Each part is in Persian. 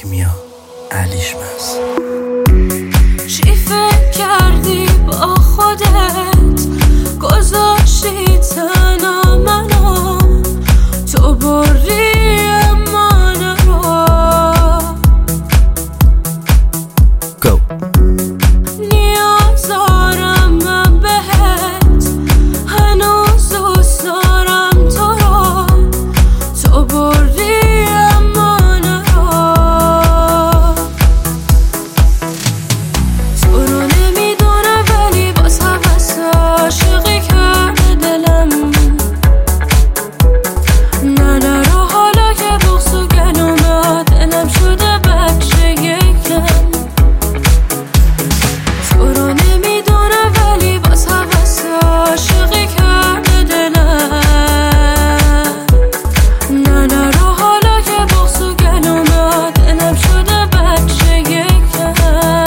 کیمیا علیشمس. چی فکر کردی با خودت گذاشتی تنها منو، تو بری من رو Go. نیاز دارم من بهت، هنوز دوست دارم تو رو، تو بری من رو. تو رو نمیدونه ولی باز حوث عاشقی کرده دلم. نه نرو حالا که بغض و گلومه دلم شده بچه یکم. تو رو نمیدونه ولی باز حوث عاشقی کرده دلم. نه نرو حالا که بغض و گلومه دلم شده بچه یکم.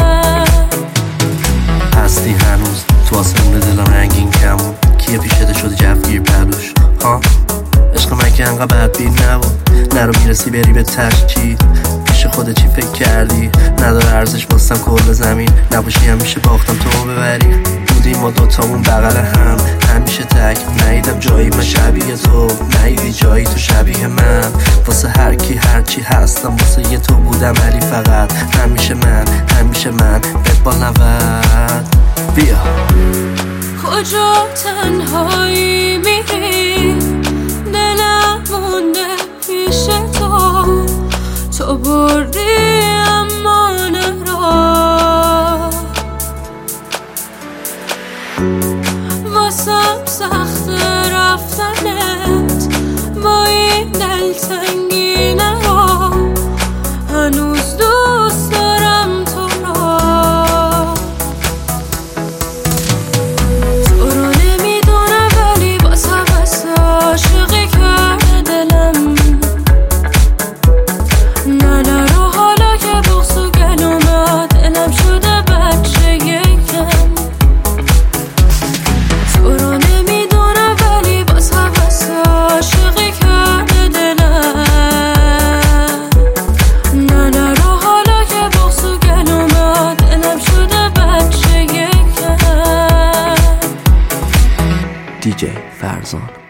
هستی هنوز تو آسمون دلم رنگین کمون، کیه پیشته شده جفگیر پدوش ها؟ عشق من که انقدر بدبین نبود، نرو میرسی بری به تشکیل. پیش خودت چی فکر کردی؟ نداره ارزش باستم کل زمین، نباشی همیشه باختم تو ببری. بودیم ما دوتامون بغل هم همیشه تک، ندیدم جایی من شبیه تو، ندیدی جایی تو شبیه من. واسه هر کی هرچی هستم واسه یه تو بودم، ولی فقط همیشه من بهت با نود. بیا کجا تنهایی میری، دلم مونده پیش تو، تو بردی امان را. واسم سخت رفتنت با این دلتنگینه رو، هنوز دوست دارم تو را. تو رو نمیدونه ولی باز حوث عاشقی کرده دلم. نه نرو حالا که بغض و گلومه دلم شده بچه یکم. تو رو نمیدونه ولی باز حوث عاشقی کرده دلم. نه نرو حالا که بغض و گلومه دلم شده بچه یکم. DJ فرزان.